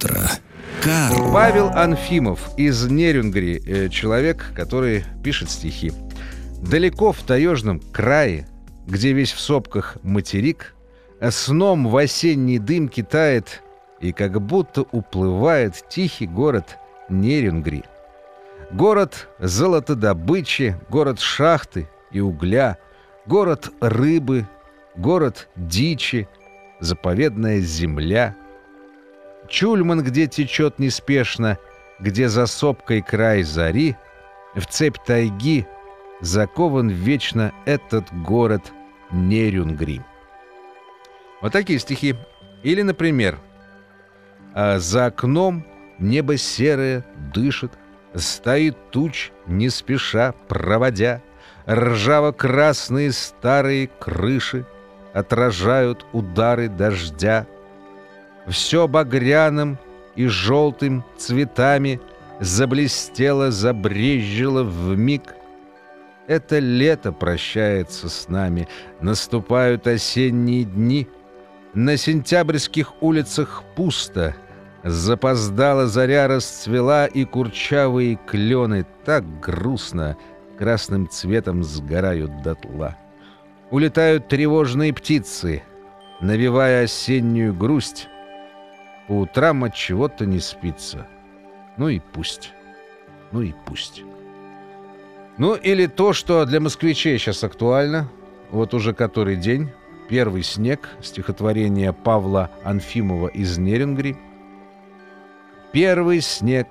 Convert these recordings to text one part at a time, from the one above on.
утро, Карл. Павел Анфимов из Нерюнгри, человек, который пишет стихи. Далеко в таежном крае, где весь в сопках материк, сном в осенней дымке тает, и как будто уплывает тихий город Нерюнгри. Город золотодобычи, город шахты и угля, город рыбы, город дичи, заповедная земля. Чульман, где течет неспешно, где за сопкой край зари, в цепь тайги закован вечно этот город Нерюнгри. Вот такие стихи. Или, например, «За окном небо серое дышит, стоит туч, не спеша проводя, ржаво-красные старые крыши отражают удары дождя. Все багряным и желтым цветами заблестело, забрезжило вмиг. Это лето прощается с нами, наступают осенние дни. На сентябрьских улицах пусто, запоздала заря расцвела, и курчавые клены так грустно красным цветом сгорают дотла. Улетают тревожные птицы, навевая осеннюю грусть. По утрам от чего-то не спится. Ну и пусть. Ну и пусть. Ну или то, что для москвичей сейчас актуально. Вот уже который день. «Первый снег», стихотворение Павла Анфимова из Нерюнгри. «Первый снег,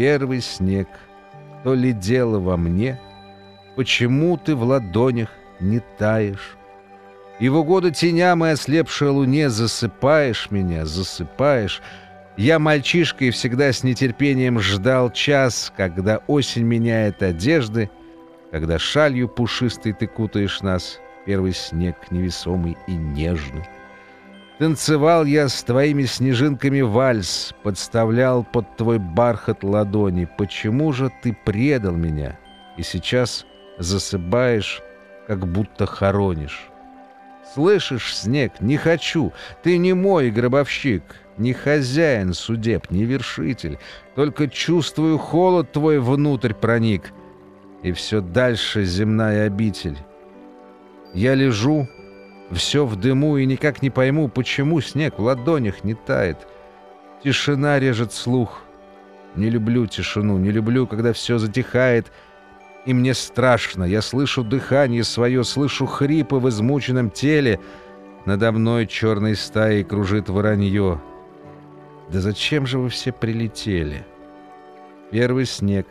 то ли дело во мне? Почему ты в ладонях не таешь? И в угоду теням и ослепшей луне засыпаешь меня, засыпаешь. Я мальчишкой всегда с нетерпением ждал час, когда осень меняет одежды, когда шалью пушистой ты кутаешь нас, первый снег невесомый и нежный. Танцевал я с твоими снежинками вальс, подставлял под твой бархат ладони. Почему же ты предал меня и сейчас засыпаешь, как будто хоронишь? Слышишь, снег, не хочу, ты не мой гробовщик, не хозяин судеб, не вершитель, только чувствую, холод твой внутрь проник, и все дальше земная обитель. Я лежу, все в дыму, и никак не пойму, почему снег в ладонях не тает. Тишина режет слух. Не люблю тишину, не люблю, когда все затихает, и мне страшно. Я слышу дыхание свое, слышу хрипы в измученном теле. Надо мной черной стаей кружит воронье. Да зачем же вы все прилетели? Первый снег,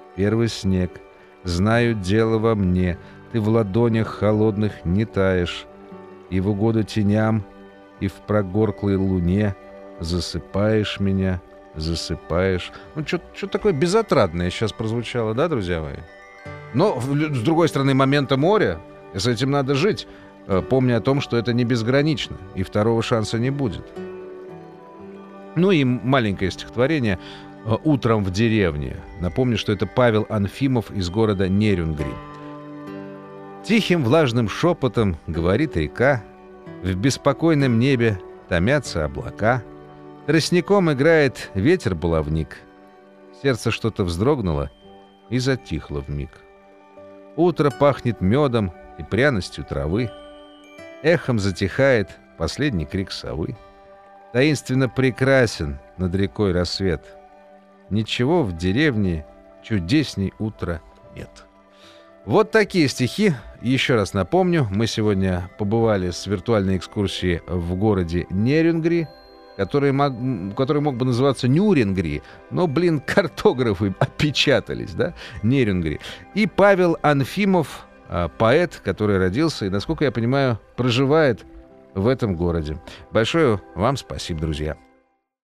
знаю, дело во мне. Ты в ладонях холодных не таешь, и в угоду теням, и в прогорклой луне засыпаешь меня, засыпаешь. Ну, что такое безотрадное сейчас прозвучало, да, друзья мои? Но, с другой стороны, момента моря, и с этим надо жить, помня о том, что это не безгранично, и второго шанса не будет. Ну и маленькое стихотворение «Утром в деревне». Напомню, что это Павел Анфимов из города Нерюнгри. Тихим влажным шепотом говорит река, в беспокойном небе томятся облака, тростником играет ветер-булавник. Сердце что-то вздрогнуло и затихло вмиг. Утро пахнет медом и пряностью травы, эхом затихает последний крик совы. Таинственно прекрасен над рекой рассвет. Ничего в деревне чудесней утра нет. Вот такие стихи. Еще раз напомню, мы сегодня побывали с виртуальной экскурсией в городе Нерюнгри, который мог бы называться Нюрингри, но, картографы опечатались, да, Нерюнгри. И Павел Анфимов, поэт, который родился и, насколько я понимаю, проживает в этом городе. Большое вам спасибо, друзья.